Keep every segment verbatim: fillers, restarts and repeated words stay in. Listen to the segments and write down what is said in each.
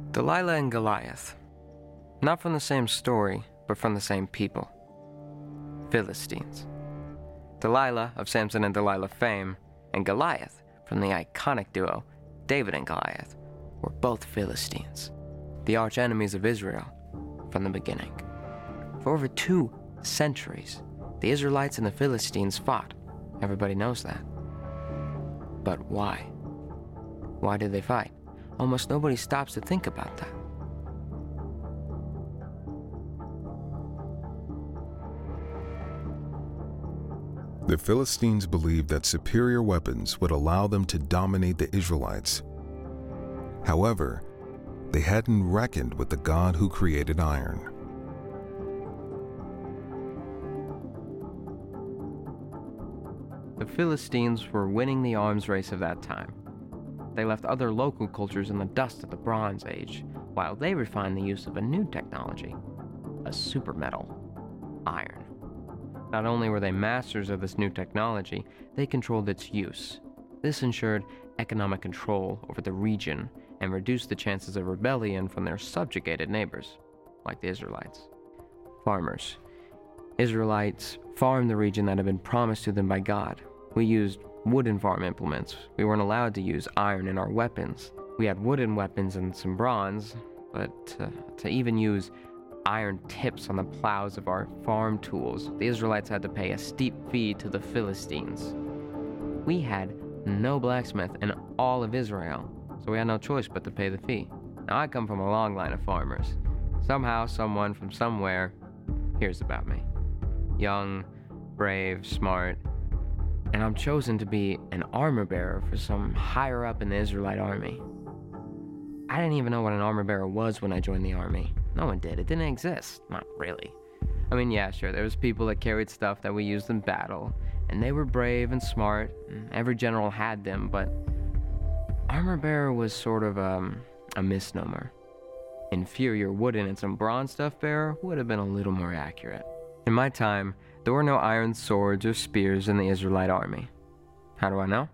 Delilah and Goliath. Not from the same story, but from the same people. Philistines. Delilah, of Samson and Delilah fame, and Goliath, from the iconic duo David and Goliath, were both Philistines, the arch-enemies of Israel from the beginning. For over two centuries, the Israelites and the Philistines fought. Everybody knows that. But why? Why did they fight? Almost nobody stops to think about that. The Philistines believed that superior weapons would allow them to dominate the Israelites. However, they hadn't reckoned with the God who created iron. The Philistines were winning the arms race of that time. They left other local cultures in the dust of the Bronze Age, while they refined the use of a new technology, a super metal, iron. Not only were they masters of this new technology, they controlled its use. This ensured economic control over the region and reduced the chances of rebellion from their subjugated neighbors, like the Israelites. Farmers. Israelites farmed the region that had been promised to them by God. We used wooden farm implements. We weren't allowed to use iron in our weapons. We had wooden weapons and some bronze, but to, to even use iron tips on the plows of our farm tools, the Israelites had to pay a steep fee to the Philistines. We had no blacksmith in all of Israel, so we had no choice but to pay the fee. Now, I come from a long line of farmers. Somehow, someone from somewhere hears about me. Young, brave, smart, and I'm chosen to be an armor bearer for some higher up in the Israelite army. I didn't even know what an armor bearer was when I joined the army. No one did. It didn't exist. Not really. I mean, yeah, sure, there was people that carried stuff that we used in battle, and they were brave and smart, and every general had them, but armor bearer was sort of um, a misnomer. Inferior wooden and some bronze stuff bearer would have been a little more accurate. In my time, there were no iron swords or spears in the Israelite army. How do I know?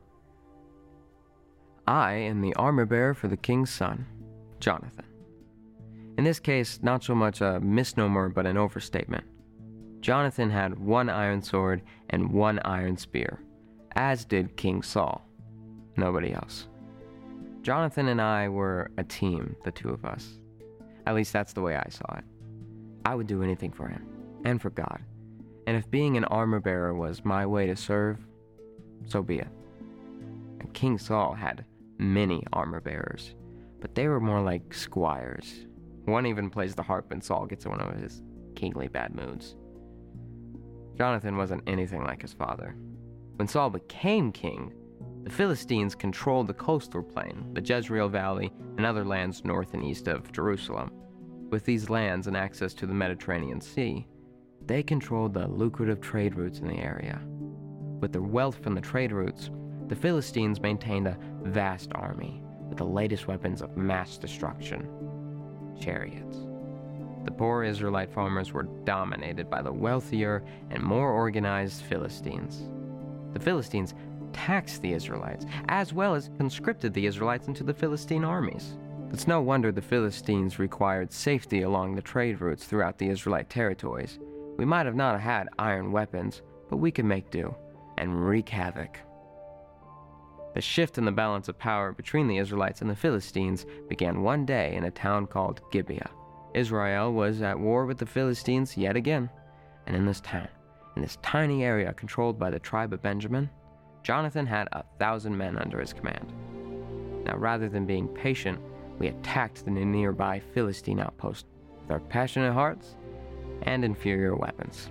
I am the armor bearer for the king's son, Jonathan. In this case, not so much a misnomer, but an overstatement. Jonathan had one iron sword and one iron spear, as did King Saul. Nobody else. Jonathan and I were a team, the two of us. At least that's the way I saw it. I would do anything for him, and for God. And if being an armor bearer was my way to serve, so be it. And King Saul had many armor bearers, but they were more like squires. One even plays the harp when Saul gets in one of his kingly bad moods. Jonathan wasn't anything like his father. When Saul became king, the Philistines controlled the coastal plain, the Jezreel Valley, and other lands north and east of Jerusalem. With these lands and access to the Mediterranean Sea, they controlled the lucrative trade routes in the area. With their wealth from the trade routes, the Philistines maintained a vast army with the latest weapons of mass destruction. Chariots. The poor Israelite farmers were dominated by the wealthier and more organized Philistines. The Philistines taxed the Israelites, as well as conscripted the Israelites into the Philistine armies. It's no wonder the Philistines required safety along the trade routes throughout the Israelite territories. We might have not had iron weapons, but we could make do and wreak havoc. The shift in the balance of power between the Israelites and the Philistines began one day in a town called Gibeah. Israel was at war with the Philistines yet again, and in this town, in this tiny area controlled by the tribe of Benjamin, Jonathan had a thousand men under his command. Now, rather than being patient, we attacked the nearby Philistine outpost with our passionate hearts and inferior weapons.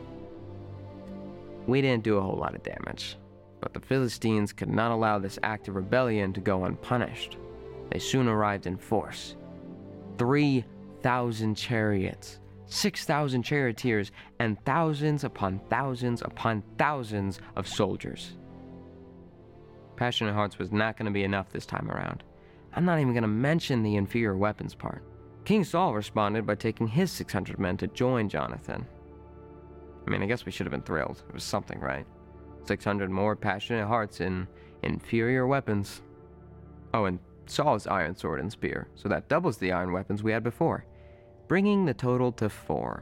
We didn't do a whole lot of damage, but the Philistines could not allow this act of rebellion to go unpunished. They soon arrived in force. Three thousand chariots, six thousand charioteers, and thousands upon thousands upon thousands of soldiers. Passionate Hearts was not going to be enough this time around. I'm not even going to mention the inferior weapons part. King Saul responded by taking his six hundred men to join Jonathan. I mean, I guess we should have been thrilled. It was something, right? six hundred more passionate hearts in inferior weapons. Oh, and Saul's iron sword and spear, so that doubles the iron weapons we had before, bringing the total to four.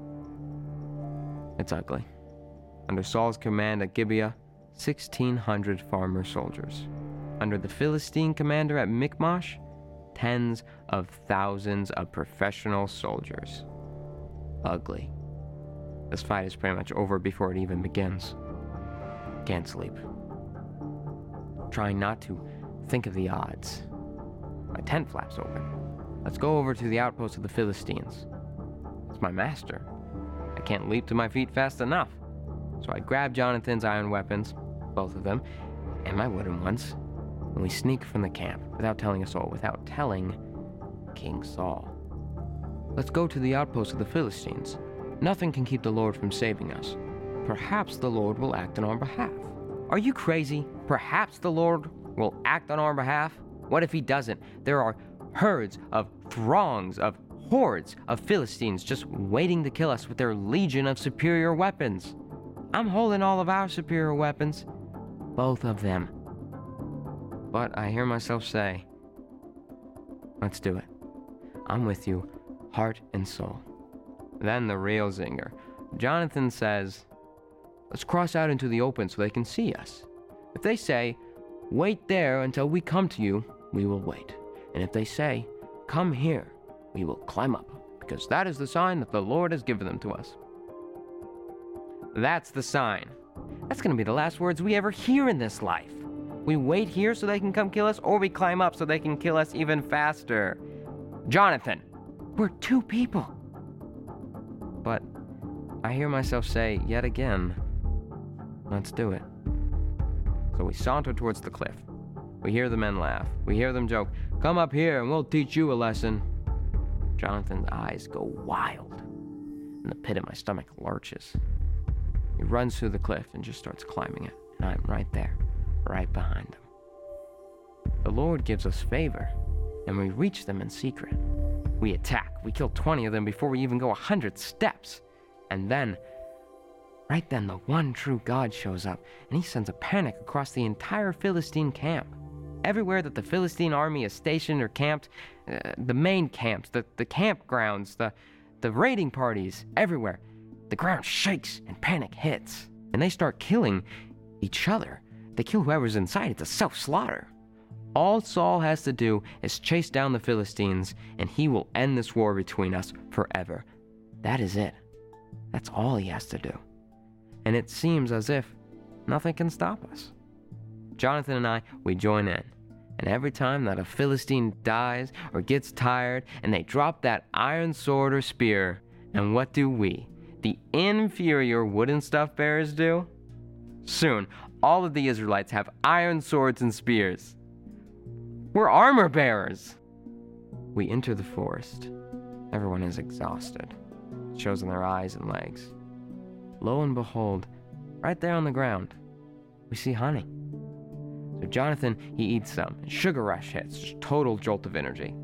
It's ugly. Under Saul's command at Gibeah, sixteen hundred farmer soldiers. Under the Philistine commander at Michmash, tens of thousands of professional soldiers. Ugly. This fight is pretty much over before it even begins. Can't sleep. Trying not to think of the odds. My tent flaps open. Let's go over to the outpost of the Philistines. It's my master. I can't leap to my feet fast enough. So I grab Jonathan's iron weapons, both of them, and my wooden ones, and we sneak from the camp without telling a soul, without telling King Saul. Let's go to the outpost of the Philistines. Nothing can keep the Lord from saving us. Perhaps the Lord will act on our behalf. Are you crazy? Perhaps the Lord will act on our behalf? What if he doesn't? There are herds of throngs of hordes of Philistines just waiting to kill us with their legion of superior weapons. I'm holding all of our superior weapons. Both of them. But I hear myself say, let's do it. I'm with you, heart and soul. Then the real zinger. Jonathan says, let's cross out into the open so they can see us. If they say, wait there until we come to you, we will wait. And if they say, come here, we will climb up, because that is the sign that the Lord has given them to us. That's the sign. That's going to be the last words we ever hear in this life. We wait here so they can come kill us, or we climb up so they can kill us even faster. Jonathan, we're two people. But I hear myself say yet again, let's do it. So we saunter towards the cliff. We hear the men laugh. We hear them joke, come up here and we'll teach you a lesson. Jonathan's eyes go wild, and the pit of my stomach lurches. He runs through the cliff and just starts climbing it, and I'm right there, right behind him. The Lord gives us favor, and we reach them in secret. We attack. We kill twenty of them before we even go a hundred steps. And then, right then, the one true God shows up, and he sends a panic across the entire Philistine camp. Everywhere that the Philistine army is stationed or camped, uh, the main camps, the, the campgrounds, the, the raiding parties, everywhere, the ground shakes and panic hits. And they start killing each other. They kill whoever's inside. It's a self-slaughter. All Saul has to do is chase down the Philistines, and he will end this war between us forever. That is it. That's all he has to do. And it seems as if nothing can stop us. Jonathan and I, we join in. And every time that a Philistine dies or gets tired, and they drop that iron sword or spear, and what do we, the inferior wooden stuff bearers, do? Soon, all of the Israelites have iron swords and spears. We're armor bearers. We enter the forest. Everyone is exhausted. It shows in their eyes and legs. Lo and behold, right there on the ground, we see honey. So Jonathan, he eats some, and sugar rush hits, just total jolt of energy.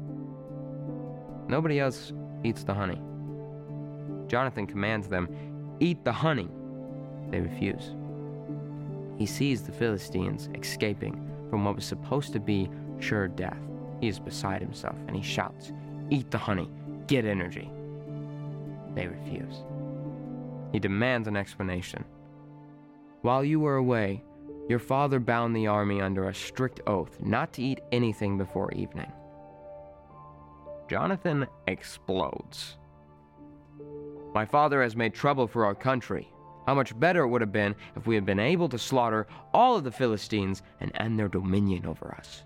Nobody else eats the honey. Jonathan commands them, eat the honey. They refuse. He sees the Philistines escaping from what was supposed to be sure death. He is beside himself, and he shouts, eat the honey, get energy. They refuse. He demands an explanation. While you were away, your father bound the army under a strict oath not to eat anything before evening. Jonathan explodes. My father has made trouble for our country. How much better it would have been if we had been able to slaughter all of the Philistines and end their dominion over us.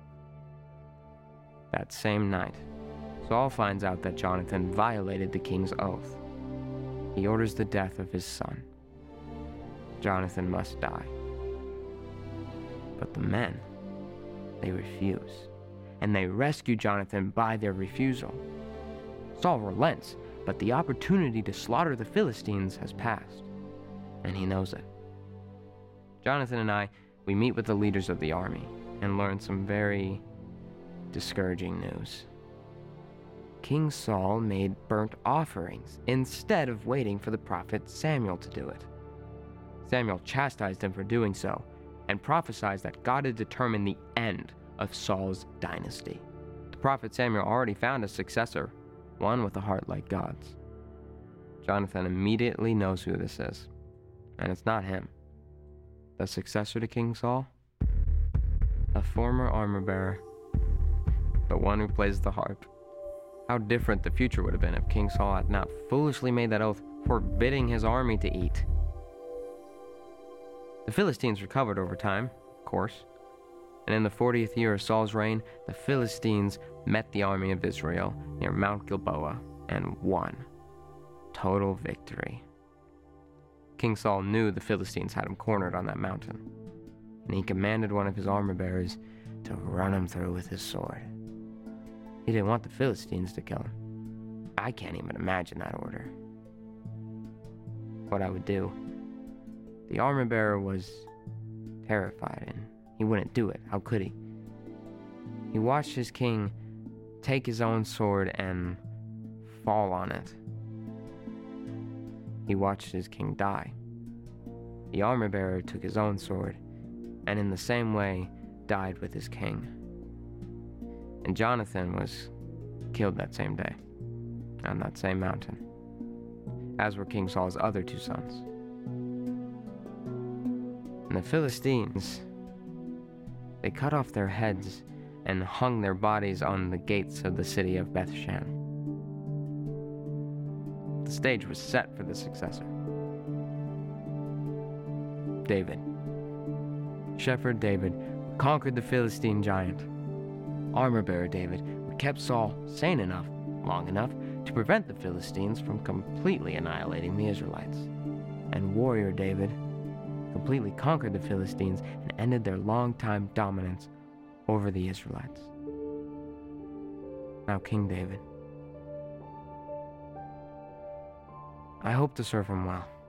That same night, Saul finds out that Jonathan violated the king's oath. He orders the death of his son. Jonathan must die. But the men, they refuse, and they rescue Jonathan by their refusal. Saul relents, but the opportunity to slaughter the Philistines has passed, and he knows it. Jonathan and I, we meet with the leaders of the army and learn some very discouraging news. King Saul made burnt offerings instead of waiting for the prophet Samuel to do it. Samuel chastised him for doing so and prophesied that God had determined the end of Saul's dynasty. The prophet Samuel already found a successor, one with a heart like God's. Jonathan immediately knows who this is, and it's not him. The successor to King Saul? A former armor-bearer, the one who plays the harp. How different the future would have been if King Saul had not foolishly made that oath forbidding his army to eat. The Philistines recovered over time, of course, and in the fortieth year of Saul's reign, the Philistines met the army of Israel near Mount Gilboa and won. Total victory. King Saul knew the Philistines had him cornered on that mountain, and he commanded one of his armor-bearers to run him through with his sword. He didn't want the Philistines to kill him. I can't even imagine that order. What I would do. The armor-bearer was terrified, and he wouldn't do it. How could he? He watched his king take his own sword and fall on it. He watched his king die. The armor-bearer took his own sword, and in the same way died with his king. And Jonathan was killed that same day, on that same mountain, as were King Saul's other two sons. And the Philistines, they cut off their heads and hung their bodies on the gates of the city of Bethshan. The stage was set for the successor. David. Shepherd David conquered the Philistine giant. Armor-bearer David kept Saul sane enough, long enough, to prevent the Philistines from completely annihilating the Israelites. And warrior David completely conquered the Philistines and ended their long-time dominance over the Israelites. Now King David. I hope to serve him well.